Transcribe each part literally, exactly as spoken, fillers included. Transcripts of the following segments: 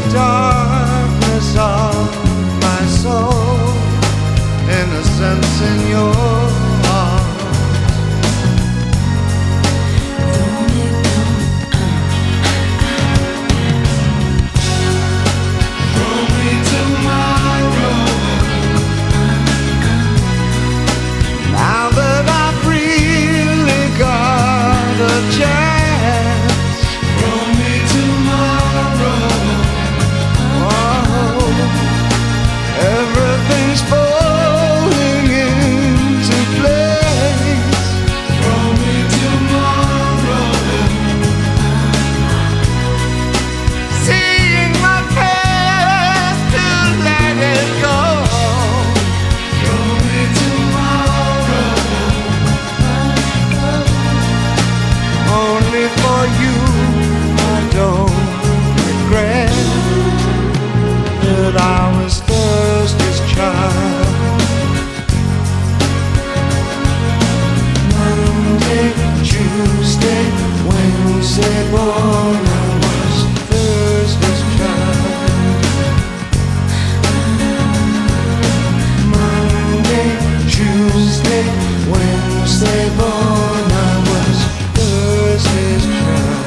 darkness of my soul, innocence in your arms. Throw me tomorrow. Now that I've really got a chance. Throw me tomorrow. Oh, everything's falling into place. Throw me tomorrow. Seeing my past to let it go. Throw me tomorrow. Only for you I don't regret that I was Thursday's child. Monday, Tuesday, Wednesday born, I was Thursday's child. Monday, Tuesday, Wednesday born, I was Thursday's child.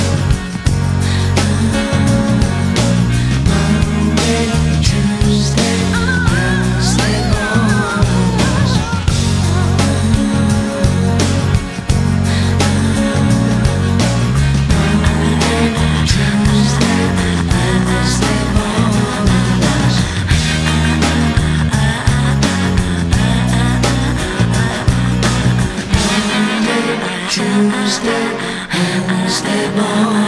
Monday, Tuesday, Wednesday born, I was. Monday, Tuesday, Wednesday born, I was. Monday, Tuesday, Wednesday born.